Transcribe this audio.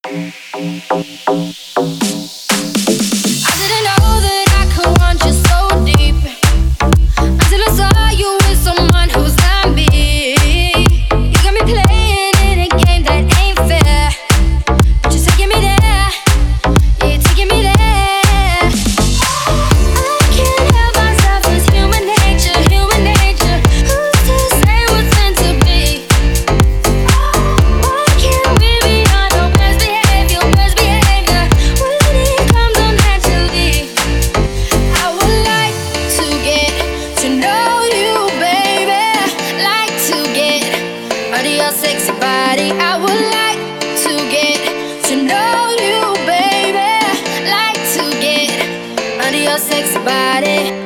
I didn't know that I could want you so deep until I saw you with someone who's not me. You got me playing in a game that ain't fair, but you're taking me there. Yeah, you're taking me there. I can't help myself, it's human nature, human nature. Who's to say what's meant to be? Why can't we be on our best behavior, worst behavior? When it comes on naturally, I would like to get to know you, baby. Like to get under your sexy body. I would like to get to know you, baby. Like to get under your sexy body.